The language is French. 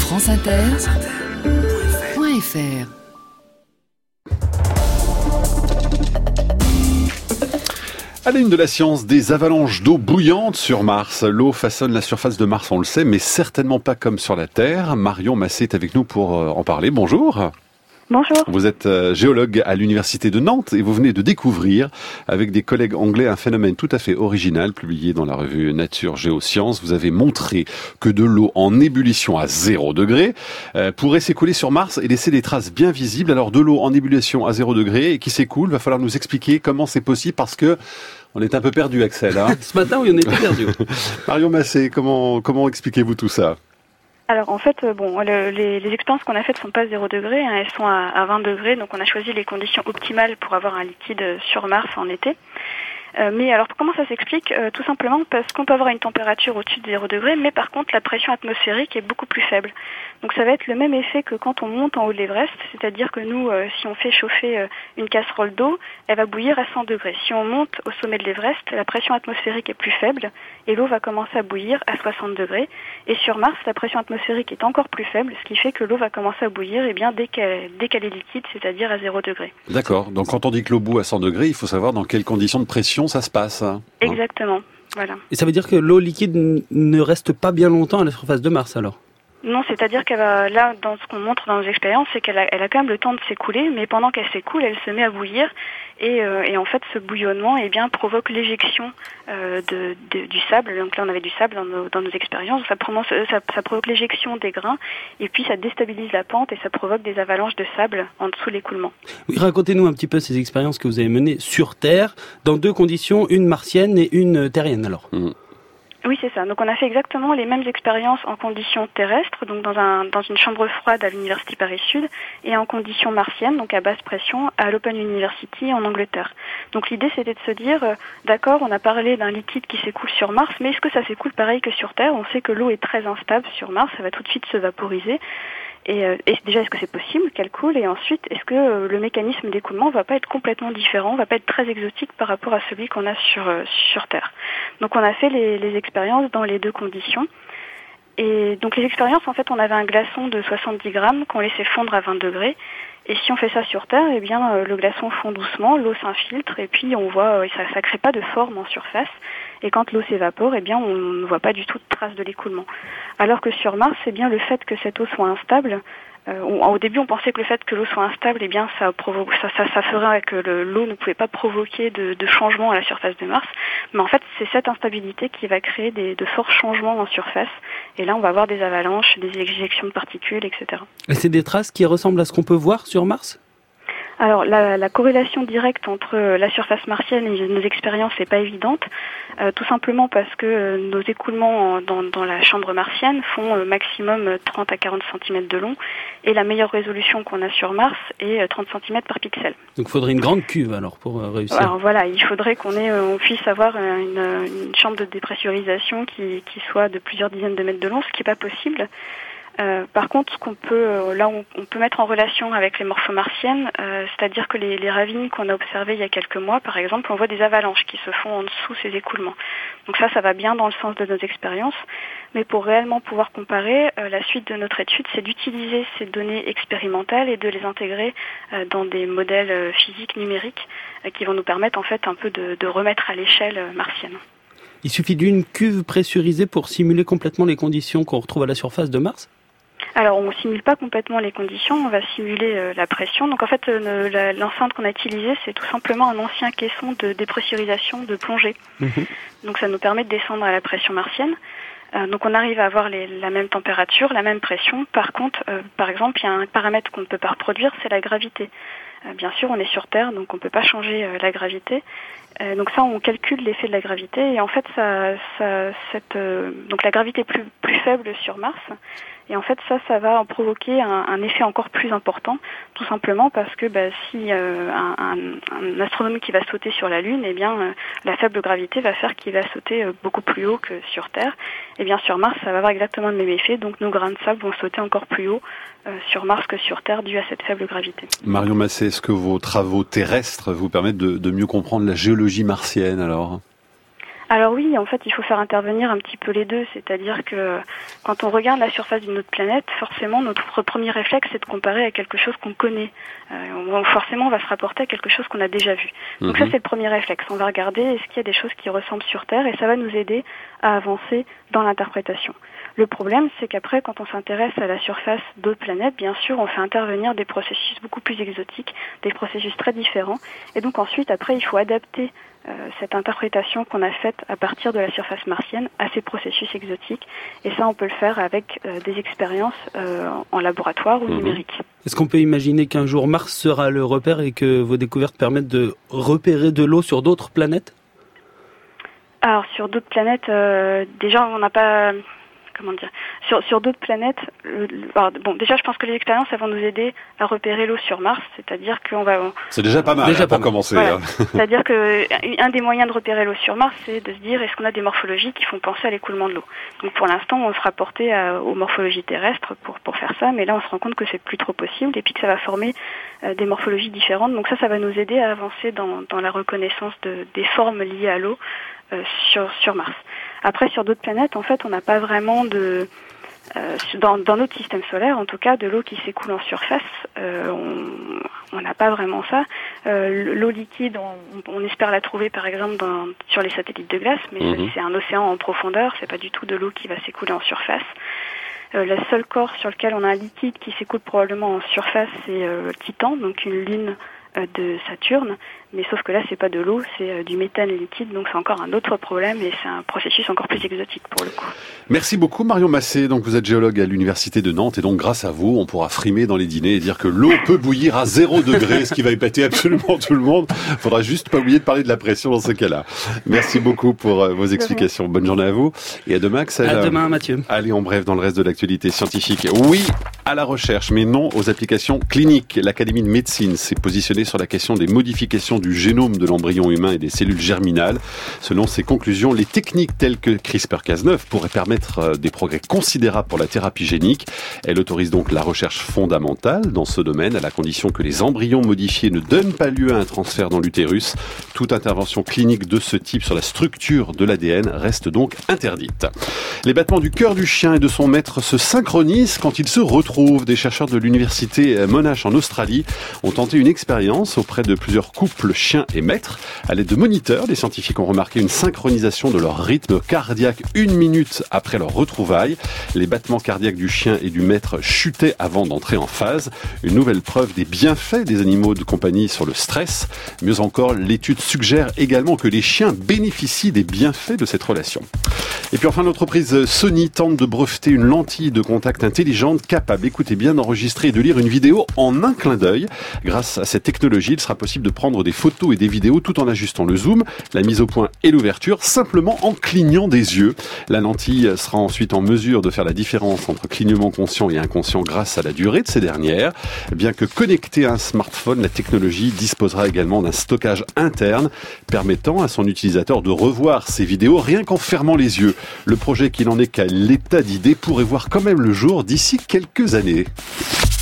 franceinter.fr. À la une de la science, des avalanches d'eau bouillante sur Mars. L'eau façonne la surface de Mars, on le sait, mais certainement pas comme sur la Terre. Marion Massé est avec nous pour en parler. Bonjour. Bonjour. Vous êtes géologue à l'Université de Nantes et vous venez de découvrir, avec des collègues anglais, un phénomène tout à fait original publié dans la revue Nature Géosciences. Vous avez montré que de l'eau en ébullition à 0 degré pourrait s'écouler sur Mars et laisser des traces bien visibles. Alors de l'eau en ébullition à 0 degré et qui s'écoule, va falloir nous expliquer comment c'est possible parce que on est un peu perdu, Axel. Hein. Ce matin, oui, on était perdu. Marion Massé, comment expliquez-vous tout ça ? Alors en fait, les expériences qu'on a faites sont pas à 0 degré, hein, elles sont à 20 degrés, donc on a choisi les conditions optimales pour avoir un liquide sur Mars en été. Mais alors comment ça s'explique ? Tout simplement parce qu'on peut avoir une température au-dessus de 0 degré, mais par contre la pression atmosphérique est beaucoup plus faible. Donc ça va être le même effet que quand on monte en haut de l'Everest, c'est-à-dire que nous, si on fait chauffer une casserole d'eau, elle va bouillir à 100 degrés. Si on monte au sommet de l'Everest, la pression atmosphérique est plus faible et l'eau va commencer à bouillir à 60 degrés. Et sur Mars, la pression atmosphérique est encore plus faible, ce qui fait que l'eau va commencer à bouillir dès qu'elle est liquide, c'est-à-dire à 0 degré. D'accord. Donc quand on dit que l'eau bout à 100 degrés, il faut savoir dans quelles conditions de pression ça se passe. Hein. Exactement. Voilà. Et ça veut dire que l'eau liquide ne reste pas bien longtemps à la surface de Mars alors ? Non, c'est-à-dire qu'elle va, là, dans ce qu'on montre dans nos expériences, c'est qu'elle a quand même le temps de s'écouler, mais pendant qu'elle s'écoule, elle se met à bouillir, et en fait, ce bouillonnement, provoque l'éjection du sable. Donc là, on avait du sable dans nos expériences. Ça provoque l'éjection des grains, et puis ça déstabilise la pente et ça provoque des avalanches de sable en dessous de l'écoulement. Oui, racontez-nous un petit peu ces expériences que vous avez menées sur Terre, dans deux conditions, une martienne et une terrienne alors. Oui, c'est ça. Donc on a fait exactement les mêmes expériences en conditions terrestres, donc dans une chambre froide à l'Université Paris-Sud, et en conditions martiennes, donc à basse pression, à l'Open University en Angleterre. Donc l'idée, c'était de se dire, d'accord, on a parlé d'un liquide qui s'écoule sur Mars, mais est-ce que ça s'écoule pareil que sur Terre ? On sait que l'eau est très instable sur Mars, ça va tout de suite se vaporiser. Et déjà, est-ce que c'est possible qu'elle coule ? Et ensuite, est-ce que le mécanisme d'écoulement va pas être complètement différent, va pas être très exotique par rapport à celui qu'on a sur Terre ? Donc on a fait les expériences dans les deux conditions. Et donc les expériences, en fait, on avait un glaçon de 70 grammes qu'on laissait fondre à 20 degrés. Et si on fait ça sur Terre, le glaçon fond doucement, l'eau s'infiltre, et puis on voit, ça crée pas de forme en surface. Et quand l'eau s'évapore, on ne voit pas du tout de traces de l'écoulement. Alors que sur Mars, le fait que cette eau soit instable. Au début, on pensait que le fait que l'eau soit instable, ça ferait que l'eau ne pouvait pas provoquer de changements à la surface de Mars. Mais en fait, c'est cette instabilité qui va créer de forts changements en surface. Et là, on va avoir des avalanches, des éjections de particules, etc. Et c'est des traces qui ressemblent à ce qu'on peut voir sur Mars ? Alors, la corrélation directe entre la surface martienne et nos expériences n'est pas évidente, tout simplement parce que nos écoulements dans la chambre martienne font maximum 30 à 40 cm de long, et la meilleure résolution qu'on a sur Mars est 30 cm par pixel. Donc il faudrait une grande cuve alors pour réussir. Alors voilà, il faudrait on puisse avoir une chambre de dépressurisation qui soit de plusieurs dizaines de mètres de long, ce qui n'est pas possible. Par contre, ce qu'on peut, on peut mettre en relation avec les morphomartiennes, c'est-à-dire que les ravines qu'on a observées il y a quelques mois, par exemple, on voit des avalanches qui se font en dessous ces écoulements. Donc ça va bien dans le sens de nos expériences. Mais pour réellement pouvoir comparer, la suite de notre étude, c'est d'utiliser ces données expérimentales et de les intégrer dans des modèles physiques numériques qui vont nous permettre en fait un peu de remettre à l'échelle martienne. Il suffit d'une cuve pressurisée pour simuler complètement les conditions qu'on retrouve à la surface de Mars ? Alors, on ne simule pas complètement les conditions, on va simuler la pression. Donc, en fait, l'enceinte qu'on a utilisée, c'est tout simplement un ancien caisson de dépressurisation de plongée. Donc, ça nous permet de descendre à la pression martienne. Donc, on arrive à avoir la même température, la même pression. Par contre, par exemple, il y a un paramètre qu'on ne peut pas reproduire, c'est la gravité. Bien sûr, on est sur Terre, donc on ne peut pas changer la gravité. Donc ça, on calcule l'effet de la gravité. Et en fait, donc la gravité est plus faible sur Mars. Et en fait, ça va en provoquer un effet encore plus important, tout simplement parce que si un astronome qui va sauter sur la Lune, la faible gravité va faire qu'il va sauter beaucoup plus haut que sur Terre. Et bien sur Mars, ça va avoir exactement le même effet. Donc nos grains de sable vont sauter encore plus haut sur Mars que sur Terre, dû à cette faible gravité. Marion Massé, est-ce que vos travaux terrestres vous permettent de mieux comprendre la géologie martienne alors ? Alors oui, en fait, il faut faire intervenir un petit peu les deux, c'est-à-dire que quand on regarde la surface d'une autre planète, forcément, notre premier réflexe, c'est de comparer à quelque chose qu'on connaît. Forcément, on va se rapporter à quelque chose qu'on a déjà vu. Donc ça, c'est le premier réflexe. On va regarder est-ce qu'il y a des choses qui ressemblent sur Terre, et ça va nous aider à avancer dans l'interprétation. Le problème, c'est qu'après, quand on s'intéresse à la surface d'autres planètes, bien sûr, on fait intervenir des processus beaucoup plus exotiques, des processus très différents. Et donc ensuite, après, il faut adapter cette interprétation qu'on a faite à partir de la surface martienne à ces processus exotiques. Et ça, on peut le faire avec des expériences en laboratoire ou numérique. Est-ce qu'on peut imaginer qu'un jour Mars sera le repère et que vos découvertes permettent de repérer de l'eau sur d'autres planètes ? Alors, sur d'autres planètes, déjà, on n'a pas... Comment dire, sur d'autres planètes, déjà je pense que les expériences elles vont nous aider à repérer l'eau sur Mars, c'est-à-dire qu'on va... C'est déjà pas mal pour commencer. Voilà. C'est-à-dire que un des moyens de repérer l'eau sur Mars, c'est de se dire est-ce qu'on a des morphologies qui font penser à l'écoulement de l'eau. Donc pour l'instant, on se rapportait aux morphologies terrestres pour faire ça, mais là on se rend compte que c'est plus trop possible et puis que ça va former des morphologies différentes. Donc ça va nous aider à avancer dans la reconnaissance des formes liées à l'eau sur Mars. Après, sur d'autres planètes, en fait, on n'a pas vraiment dans notre système solaire, en tout cas, de l'eau qui s'écoule en surface. On n'a pas vraiment ça. L'eau liquide, on espère la trouver, par exemple, sur les satellites de glace, mais c'est un océan en profondeur. C'est pas du tout de l'eau qui va s'écouler en surface. Le seul corps sur lequel on a un liquide qui s'écoule probablement en surface, c'est Titan, donc une lune de Saturne, mais sauf que là c'est pas de l'eau, c'est du méthane liquide, donc c'est encore un autre problème et c'est un processus encore plus exotique pour le coup. Merci beaucoup Marion Massé, donc vous êtes géologue à l'université de Nantes et donc grâce à vous on pourra frimer dans les dîners et dire que l'eau peut bouillir à 0 degré, ce qui va épater absolument tout le monde. Faudra juste pas oublier de parler de la pression dans ce cas-là. Merci beaucoup pour vos explications. Bonne journée à vous et à demain Axel. À demain Mathieu. Allez en bref dans le reste de l'actualité scientifique. Oui à la recherche mais non aux applications cliniques. L'Académie de médecine s'est positionnée sur la question des modifications du génome de l'embryon humain et des cellules germinales. Selon ses conclusions, les techniques telles que CRISPR-Cas9 pourraient permettre des progrès considérables pour la thérapie génique. Elle autorise donc la recherche fondamentale dans ce domaine, à la condition que les embryons modifiés ne donnent pas lieu à un transfert dans l'utérus. Toute intervention clinique de ce type sur la structure de l'ADN reste donc interdite. Les battements du cœur du chien et de son maître se synchronisent quand ils se retrouvent. Des chercheurs de l'université Monash en Australie ont tenté une expérience auprès de plusieurs couples chiens et maîtres. À l'aide de moniteurs, les scientifiques ont remarqué une synchronisation de leur rythme cardiaque 1 minute après leur retrouvaille. Les battements cardiaques du chien et du maître chutaient avant d'entrer en phase. Une nouvelle preuve des bienfaits des animaux de compagnie sur le stress. Mieux encore, l'étude suggère également que les chiens bénéficient des bienfaits de cette relation. Et puis enfin, l'entreprise Sony tente de breveter une lentille de contact intelligente capable, écoutez bien, d'enregistrer et de lire une vidéo en un clin d'œil. Grâce à cette technologie, il sera possible de prendre des photos et des vidéos tout en ajustant le zoom, la mise au point et l'ouverture, simplement en clignant des yeux. La lentille sera ensuite en mesure de faire la différence entre clignement conscient et inconscient grâce à la durée de ces dernières. Bien que connectée à un smartphone, la technologie disposera également d'un stockage interne permettant à son utilisateur de revoir ses vidéos rien qu'en fermant les yeux. Le projet qui n'en est qu'à l'état d'idée pourrait voir quand même le jour d'ici quelques années.